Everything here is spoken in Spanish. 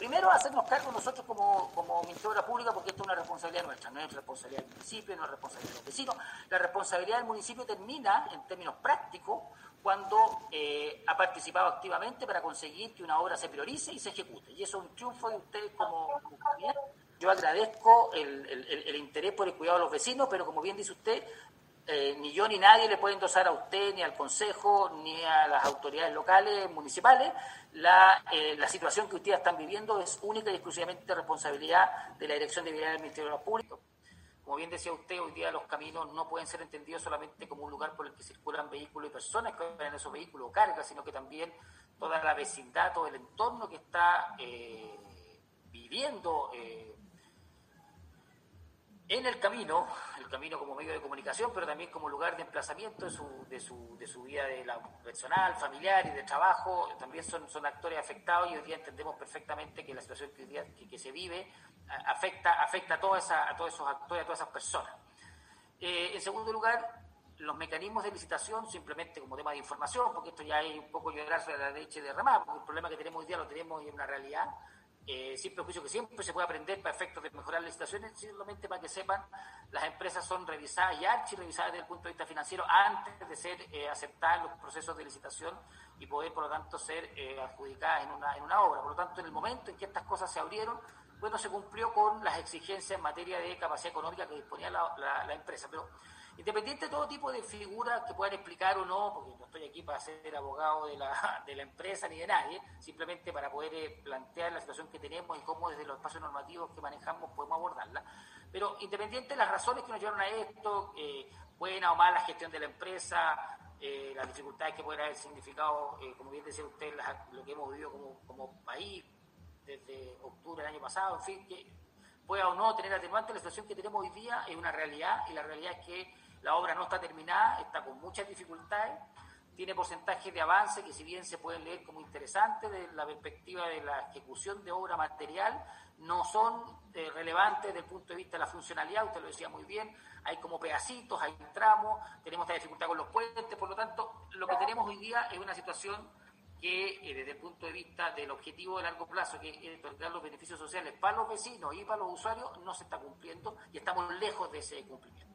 primero hacernos cargo nosotros como Ministerio de Obras Públicas, porque esto es una responsabilidad nuestra, no es responsabilidad del municipio, no es responsabilidad de los vecinos. La responsabilidad del municipio termina, en términos prácticos, cuando ha participado activamente para conseguir que una obra se priorice y se ejecute. Y eso es un triunfo de ustedes como comunidad. Yo agradezco el interés por el cuidado de los vecinos, pero como bien dice usted, ni yo ni nadie le puede endosar a usted, ni al Consejo, ni a las autoridades locales, municipales. La situación que ustedes están viviendo es única y exclusivamente responsabilidad de la Dirección de Vialidad del Ministerio de Obras Públicas. Como bien decía usted, hoy día los caminos no pueden ser entendidos solamente como un lugar por el que circulan vehículos y personas que van en esos vehículos o cargas, sino que también toda la vecindad, todo el entorno que está viviendo en el camino como medio de comunicación, pero también como lugar de emplazamiento de su vida de la personal, familiar y de trabajo, también son actores afectados, y hoy día entendemos perfectamente que la situación que hoy día que se vive afecta a todos esos actores, a todas esas personas. En segundo lugar, los mecanismos de licitación, simplemente como tema de información, porque esto ya es un poco llorarse a la leche derramada, porque el problema que tenemos hoy día lo tenemos en una realidad, sin prejuicio que siempre se puede aprender para efectos de mejorar las licitaciones, simplemente para que sepan, las empresas son revisadas y archirrevisadas desde el punto de vista financiero antes de ser aceptadas en los procesos de licitación y poder, por lo tanto, ser adjudicadas en una obra. Por lo tanto, en el momento en que estas cosas se abrieron, bueno, se cumplió con las exigencias en materia de capacidad económica que disponía la empresa. Pero independiente de todo tipo de figuras que puedan explicar o no, porque no estoy aquí para ser abogado de la empresa ni de nadie, simplemente para poder plantear la situación que tenemos y cómo desde los espacios normativos que manejamos podemos abordarla. Pero independiente de las razones que nos llevaron a esto, buena o mala gestión de la empresa, las dificultades que pueden haber significado, como bien decía usted, lo que hemos vivido como país desde octubre del año pasado, en fin, que pueda o no tener atenuante, la situación que tenemos hoy día es una realidad, y la realidad es que la obra no está terminada, está con muchas dificultades, tiene porcentajes de avance que, si bien se pueden leer como interesantes desde la perspectiva de la ejecución de obra material, no son relevantes desde el punto de vista de la funcionalidad. Usted lo decía muy bien, hay como pedacitos, hay tramos, tenemos esta dificultad con los puentes. Por lo tanto, lo que tenemos hoy día es una situación que desde el punto de vista del objetivo de largo plazo, que es otorgar los beneficios sociales para los vecinos y para los usuarios, no se está cumpliendo, y estamos lejos de ese cumplimiento.